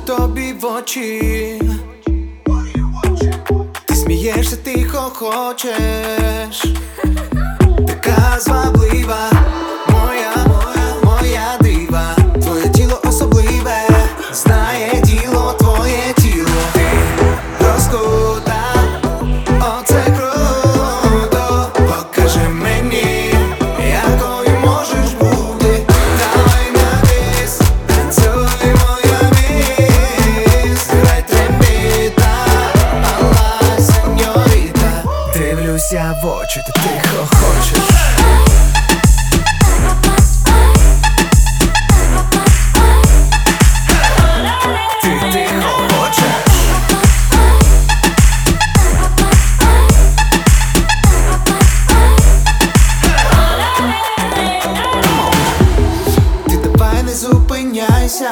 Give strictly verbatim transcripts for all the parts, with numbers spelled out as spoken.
тобі в очі. Ти смієшся, тихо хочеш. Така зваблива, моя, моя, моя дива. Твоє тіло особливе, знає діло твоє тіло. Ти розкута, оце круто. Покажи мені, якою можеш бути. Давай на біс, танцюй моя міс. Грай трембіта, алла сеньоріта. Дивлюся в очі, ти тихо хочеш. Зупиняйся,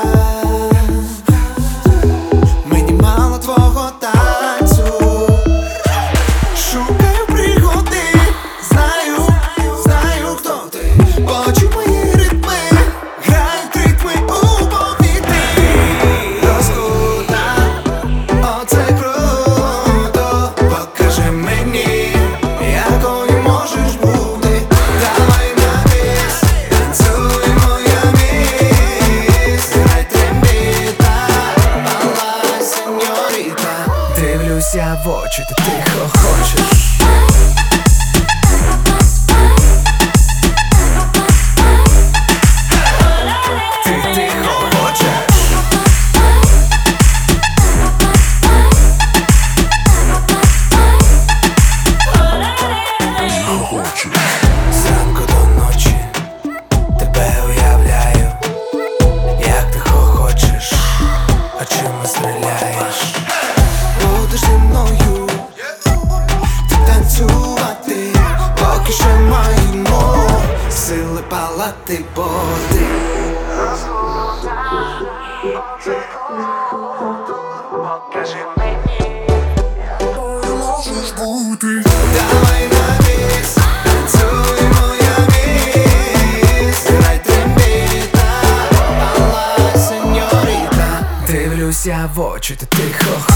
мені мало твого танцю. Шукаю пригоди, знаю, знаю, хто ти. Почуй мої ритми, грають ритми у повітрі. Розкута, оце круто. Покажи мені, якою можеш бути. Давай на біс, танцюй моя міс. Дивлюся в очі, ти тихо хочеш. Ти тихо хочеш. Зранку до ночі тебе уявляю, як ти хочеш, очима стріляєш. Будеш зі мною ти танцювати, поки що маємо сили палати, бо ти покажи мені, якою можеш бути. Давай на біс, танцюй моя міс. Грай трембіта, алла сеньоріта. Дивлюся в очі, ти тихо.